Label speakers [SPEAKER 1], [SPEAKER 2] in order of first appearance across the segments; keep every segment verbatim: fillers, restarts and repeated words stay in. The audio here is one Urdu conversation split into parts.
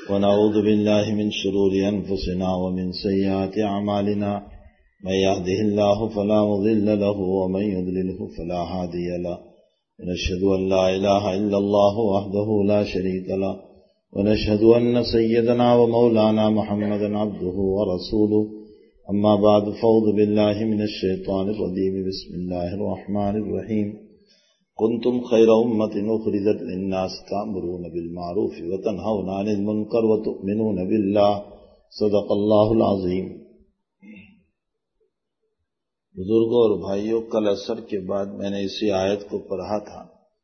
[SPEAKER 1] ونعوذ بالله من شرور أنفسنا ومن سيئات أعمالنا من يهده الله فلا مضل له ومن يضلله فلا هادي له ونشهد أن لا إله إلا الله وحده لا شريك له ونشهد أن سيدنا ومولانا محمدا عبده ورسوله أما بعد فأعوذ بالله من الشيطان الرجيم بسم الله الرحمن الرحيم كنتم خير أمة أخرجت للناس تأمرون بالمعروف وتنهون عن المنكر وتؤمنون بالله صدق الله العظيم۔ بزرگوں اور بھائیوں، کل عصر کے بعد میں نے اسی آیت کو پڑھا تھا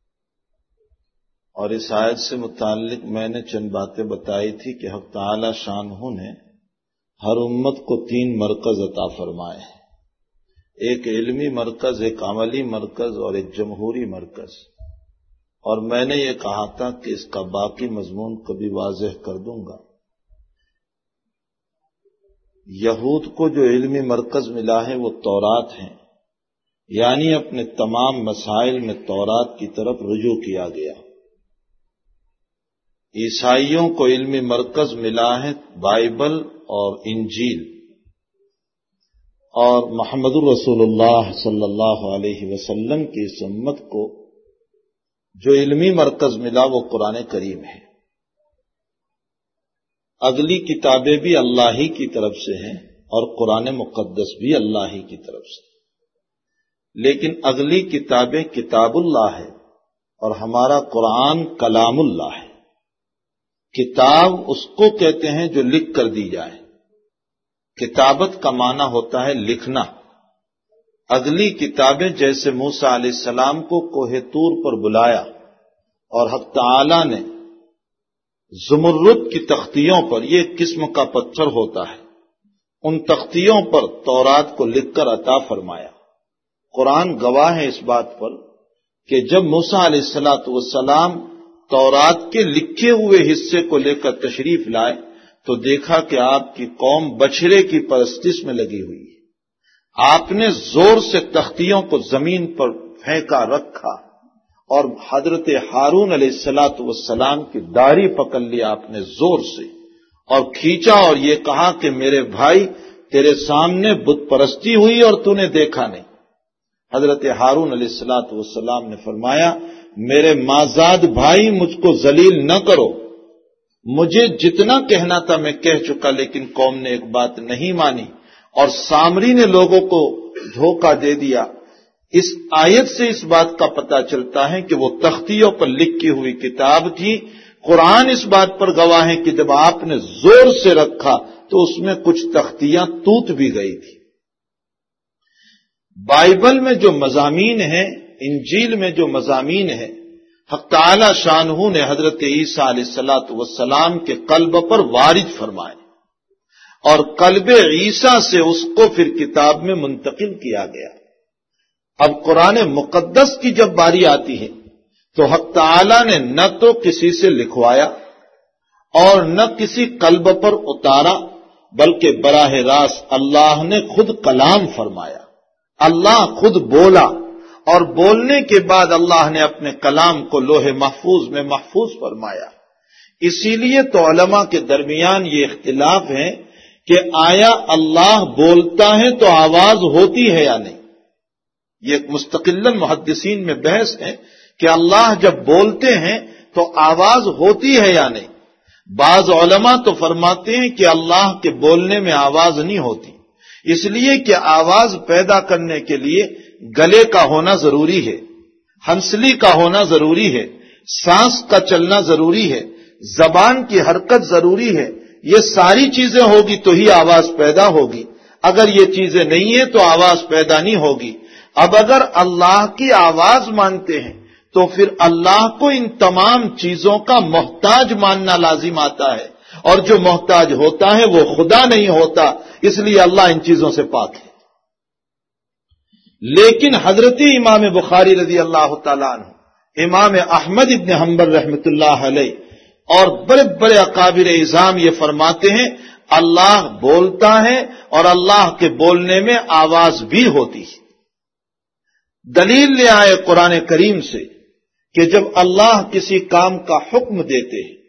[SPEAKER 1] اور اس آیت سے متعلق میں نے چند باتیں بتائی تھی کہ حق تعالی شانہ نے ہر امت کو تین مرکز عطا فرمائے ہیں، ایک علمی مرکز، ایک عملی مرکز اور ایک جمہوری مرکز، اور میں نے یہ کہا تھا کہ اس کا باقی مضمون کبھی واضح کر دوں گا۔ یہود کو جو علمی مرکز ملا ہے وہ تورات ہے، یعنی اپنے تمام مسائل میں تورات کی طرف رجوع کیا گیا۔ عیسائیوں کو علمی مرکز ملا ہے بائبل اور انجیل، اور محمد الرسول اللہ صلی اللہ علیہ وسلم کی اس امت کو جو علمی مرکز ملا وہ قرآن کریم ہے۔ اگلی کتابیں بھی اللہ ہی کی طرف سے ہیں اور قرآن مقدس بھی اللہ ہی کی طرف سے، لیکن اگلی کتابیں کتاب اللہ ہے اور ہمارا قرآن کلام اللہ ہے۔ کتاب اس کو کہتے ہیں جو لکھ کر دی جائے، کتابت کا معنی ہوتا ہے لکھنا۔ اگلی کتابیں جیسے موسیٰ علیہ السلام کو کوہ طور پر بلایا اور حق تعالی نے زمرد کی تختیوں پر، یہ ایک قسم کا پتھر ہوتا ہے، ان تختیوں پر تورات کو لکھ کر عطا فرمایا۔ قرآن گواہ ہے اس بات پر کہ جب موسیٰ علیہ الصلوۃ والسلام تورات کے لکھے ہوئے حصے کو لے کر تشریف لائے تو دیکھا کہ آپ کی قوم بچھڑے کی پرستش میں لگی ہوئی ہے۔ آپ نے زور سے تختیوں کو زمین پر پھینکا رکھا اور حضرت ہارون علیہ الصلوۃ والسلام کی داڑھی پکڑ لی آپ نے زور سے اور کھینچا اور یہ کہا کہ میرے بھائی تیرے سامنے بت پرستی ہوئی اور تو نے دیکھا نہیں۔ حضرت ہارون علیہ الصلوۃ والسلام نے فرمایا میرے مازاد بھائی مجھ کو ذلیل نہ کرو، مجھے جتنا کہنا تھا میں کہہ چکا، لیکن قوم نے ایک بات نہیں مانی اور سامری نے لوگوں کو دھوکہ دے دیا۔ اس آیت سے اس بات کا پتہ چلتا ہے کہ وہ تختیوں پر لکھی ہوئی کتاب تھی۔ قرآن اس بات پر گواہ ہے کہ جب آپ نے زور سے رکھا تو اس میں کچھ تختیاں ٹوٹ بھی گئی تھی۔ بائبل میں جو مضامین ہیں، انجیل میں جو مضامین ہیں، حق تعالی شانہ نے حضرت عیسیٰ علیہ الصلوۃ والسلام کے قلب پر وارد فرمائے اور قلب عیسیٰ سے اس کو پھر کتاب میں منتقل کیا گیا۔ اب قرآن مقدس کی جب باری آتی ہے تو حق تعالی نے نہ تو کسی سے لکھوایا اور نہ کسی قلب پر اتارا، بلکہ براہ راست اللہ نے خود کلام فرمایا، اللہ خود بولا، اور بولنے کے بعد اللہ نے اپنے کلام کو لوح محفوظ میں محفوظ فرمایا۔ اسی لیے تو علماء کے درمیان یہ اختلاف ہے کہ آیا اللہ بولتا ہے تو آواز ہوتی ہے یا نہیں۔ یہ مستقلاً محدثین میں بحث ہے کہ اللہ جب بولتے ہیں تو آواز ہوتی ہے یا نہیں۔ بعض علماء تو فرماتے ہیں کہ اللہ کے بولنے میں آواز نہیں ہوتی، اس لیے کہ آواز پیدا کرنے کے لیے گلے کا ہونا ضروری ہے، ہنسلی کا ہونا ضروری ہے، سانس کا چلنا ضروری ہے، زبان کی حرکت ضروری ہے۔ یہ ساری چیزیں ہوگی تو ہی آواز پیدا ہوگی، اگر یہ چیزیں نہیں ہیں تو آواز پیدا نہیں ہوگی۔ اب اگر اللہ کی آواز مانتے ہیں تو پھر اللہ کو ان تمام چیزوں کا محتاج ماننا لازم آتا ہے، اور جو محتاج ہوتا ہے وہ خدا نہیں ہوتا، اس لیے اللہ ان چیزوں سے پاک ہے۔ لیکن حضرت امام بخاری رضی اللہ تعالیٰ عنہ، امام احمد ابن حنبل رحمۃ اللہ علیہ اور بڑے بڑے اکابر اعظام یہ فرماتے ہیں اللہ بولتا ہے اور اللہ کے بولنے میں آواز بھی ہوتی ہے۔ دلیل لے آئے قرآن کریم سے کہ جب اللہ کسی کام کا حکم دیتے ہیں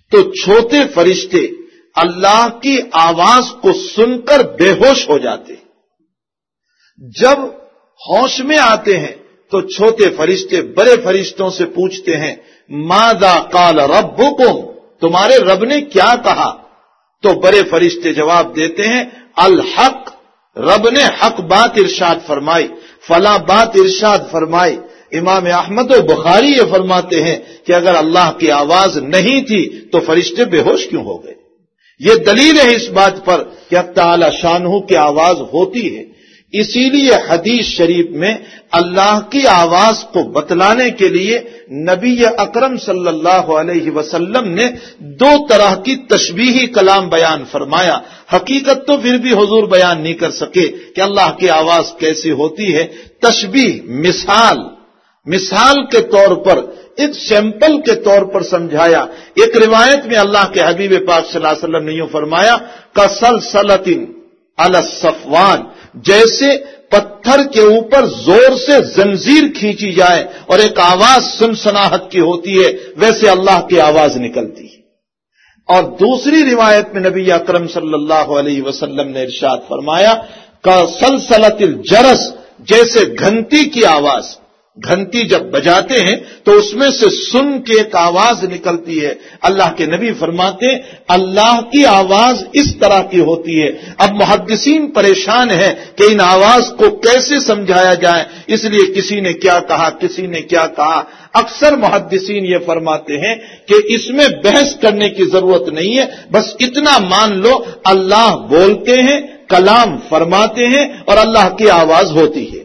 [SPEAKER 1] تو چھوٹے فرشتے اللہ کی آواز کو سن کر بے ہوش ہو جاتے ہیں. جب ہوش میں آتے ہیں تو چھوٹے فرشتے بڑے فرشتوں سے پوچھتے ہیں ماذا قال ربکم، تمہارے رب نے کیا کہا؟ تو بڑے فرشتے جواب دیتے ہیں الحق، رب نے حق بات ارشاد فرمائی، فلاں بات ارشاد فرمائی. امام احمد و بخاری یہ فرماتے ہیں کہ اگر اللہ کی آواز نہیں تھی تو فرشتے بے ہوش کیوں ہو گئے؟ یہ دلیل ہے اس بات پر کہ اب تعالی شانہ کی آواز ہوتی ہے. اسی لیے حدیث شریف میں اللہ کی آواز کو بتلانے کے لیے نبی اکرم صلی اللہ علیہ وسلم نے دو طرح کی تشبیہی کلام بیان فرمایا. حقیقت تو پھر بھی حضور بیان نہیں کر سکے کہ اللہ کی آواز کیسی ہوتی ہے. تشبیہ، مثال مثال کے طور پر، ایک سیمپل کے طور پر سمجھایا. ایک روایت میں اللہ کے حبیب پاک صلی اللہ علیہ وسلم نے یوں فرمایا کسلسلۃ علی الصفوان، جیسے پتھر کے اوپر زور سے زنجیر کھینچی جائے اور ایک آواز سنسناہٹ کی ہوتی ہے، ویسے اللہ کی آواز نکلتی ہے. اور دوسری روایت میں نبی اکرم صلی اللہ علیہ وسلم نے ارشاد فرمایا کسلسلۃ الجرس، جیسے گھنٹی کی آواز، گھنٹی جب بجاتے ہیں تو اس میں سے سن کے ایک آواز نکلتی ہے. اللہ کے نبی فرماتے ہیں اللہ کی آواز اس طرح کی ہوتی ہے. اب محدثین پریشان ہیں کہ ان آواز کو کیسے سمجھایا جائے، اس لیے کسی نے کیا کہا کسی نے کیا کہا. اکثر محدثین یہ فرماتے ہیں کہ اس میں بحث کرنے کی ضرورت نہیں ہے، بس اتنا مان لو اللہ بولتے ہیں، کلام فرماتے ہیں اور اللہ کی آواز ہوتی ہے.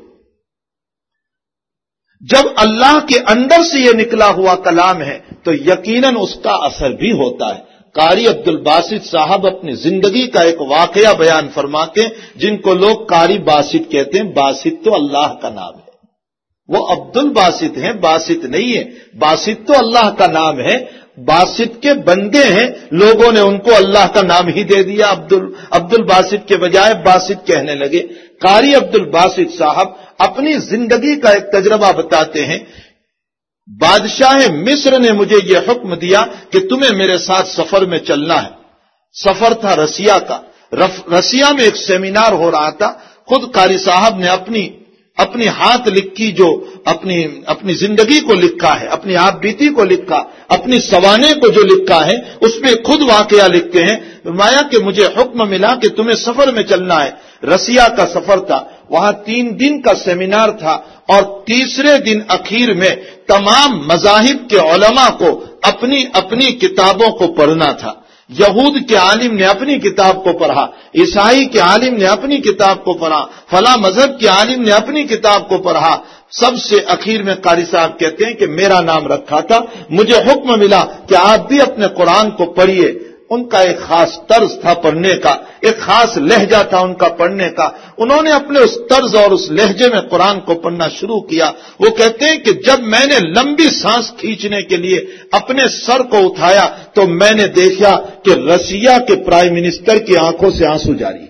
[SPEAKER 1] جب اللہ کے اندر سے یہ نکلا ہوا کلام ہے تو یقیناً اس کا اثر بھی ہوتا ہے. قاری عبد الباسط صاحب اپنی زندگی کا ایک واقعہ بیان فرماتے ہیں، جن کو لوگ قاری باسط کہتے ہیں. باسط تو اللہ کا نام ہے، وہ عبد الباسط ہیں، باسط نہیں ہے. باسط تو اللہ کا نام ہے، باسط کے بندے ہیں، لوگوں نے ان کو اللہ کا نام ہی دے دیا، عبد عبد الباسط کے بجائے باسط کہنے لگے. قاری عبد الباسط صاحب اپنی زندگی کا ایک تجربہ بتاتے ہیں. بادشاہ مصر نے مجھے یہ حکم دیا کہ تمہیں میرے ساتھ سفر میں چلنا ہے. سفر تھا رسیا کا. رسیا میں ایک سیمینار ہو رہا تھا. خود قاری صاحب نے اپنی اپنی ہاتھ لکھی جو اپنی اپنی زندگی کو لکھا ہے، اپنی آپ بیتی کو لکھا، اپنی سوانے کو جو لکھا ہے اس میں خود واقعہ لکھتے ہیں. فرمایا کہ مجھے حکم ملا کہ تمہیں سفر میں چلنا ہے. رسیا کا سفر تھا، وہاں تین دن کا سیمینار تھا اور تیسرے دن اخیر میں تمام مذاہب کے علماء کو اپنی اپنی کتابوں کو پڑھنا تھا. یہود کے عالم نے اپنی کتاب کو پڑھا، عیسائی کے عالم نے اپنی کتاب کو پڑھا، فلاں مذہب کے عالم نے اپنی کتاب کو پڑھا. سب سے اخیر میں قاری صاحب کہتے ہیں کہ میرا نام رکھا تھا، مجھے حکم ملا کہ آپ بھی اپنے قرآن کو پڑھیے. ان کا ایک خاص طرز تھا پڑھنے کا، ایک خاص لہجہ تھا ان کا پڑھنے کا. انہوں نے اپنے اس طرز اور اس لہجے میں قرآن کو پڑھنا شروع کیا. وہ کہتے ہیں کہ جب میں نے لمبی سانس کھینچنے کے لیے اپنے سر کو اٹھایا تو میں نے دیکھا کہ رسیا کے پرائم منسٹر کی آنکھوں سے آنسو جاری